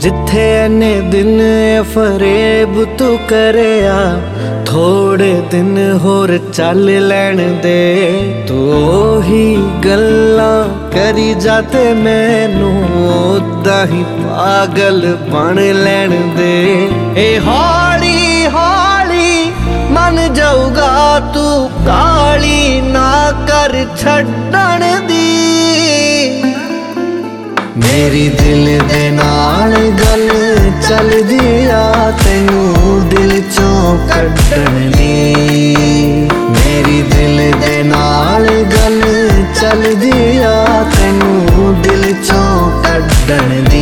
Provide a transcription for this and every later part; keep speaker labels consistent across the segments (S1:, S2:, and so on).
S1: जिथे इन्ने दिन फरेब तू करया, थोड़े दिन होर चल लैण दे। तू ओही गल्लां करी जाते मैनू ओदा ही पागल बन लैण दे। ए हौली हौली मन जाऊगा तू काली ना कर छड्डण दी। मेरी दिल दे नाल गल चलदी आ तैनू दिल चों कड्डण दी। मेरी दिल दे नाल गल चलदी आ तैनू दिल चों कड्डण दी।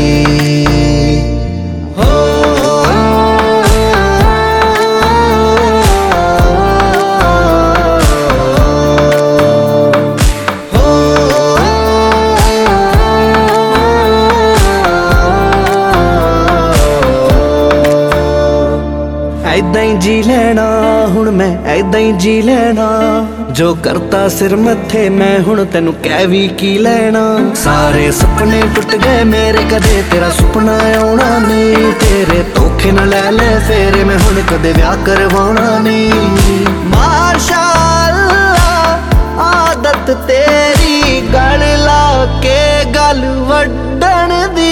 S1: ऐदां ही जी लेना हुण मैं, ऐदां ही जी लेना। जो करता सिर मथे मैं हुण तेनू कह भी की लेना। सारे सपने टुट गए मेरे, कदे तेरा सुपना आउणा नहीं। तेरे धोखे न लै ले फेरे मैं हुण कदे ब्याह करवाउणा नहीं। माशाअल्लाह आदत तेरी गल ला के गल वड्डण दी।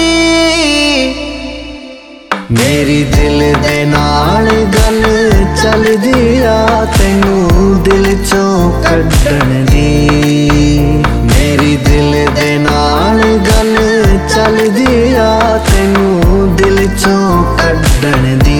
S1: मेरी दिल दे नाल गल चलदी आ तैनू दिल चों कड्डण दी। मेरी दिल दे नाल गल चलदी आ तैनू दिल चों कड्डण दी।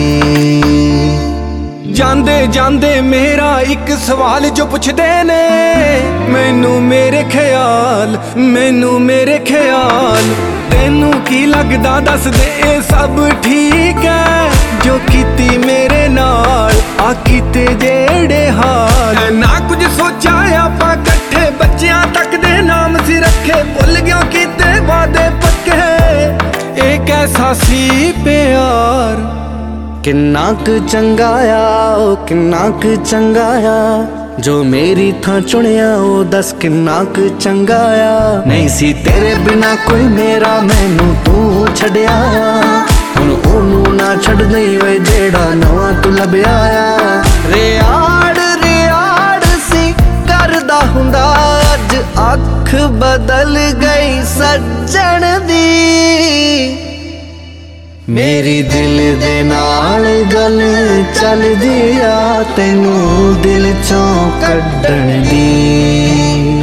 S2: जांदे जांदे मेरा एक सवाल जो पुछदे ने मैनू मेरे ख्याल, मैनू मेरे ख्याल। तेनू की लगदा दस दे ए सब ठीक है जो कीती मेरे नाल। आ कीते जेड़े हाल ना कुछ सोचा आपां कट्ठे, बच्चियां तक दे नाम सी रखे। भुल गया कीते वादे पक्के, एक ऐसा सी प्यार।
S1: किन्ना क चंगा आ ओ किन्ना क चंगा आ जो मेरी थां चुनिया ओ दस किन्ना क चंगा आ। नहीं सी तेरे बिना कोई मेरा मैनू तू छड्या। हुण ओनू ना छड्ड दई वे जेड़ा नवां तू लभ्या आ। रियाड़ सी करदा हुंदा अज अख बदल गई सज्जण दी। मेरी दिल दे नाल गल चलदी आ तैनू दिल चों कड्डण दी।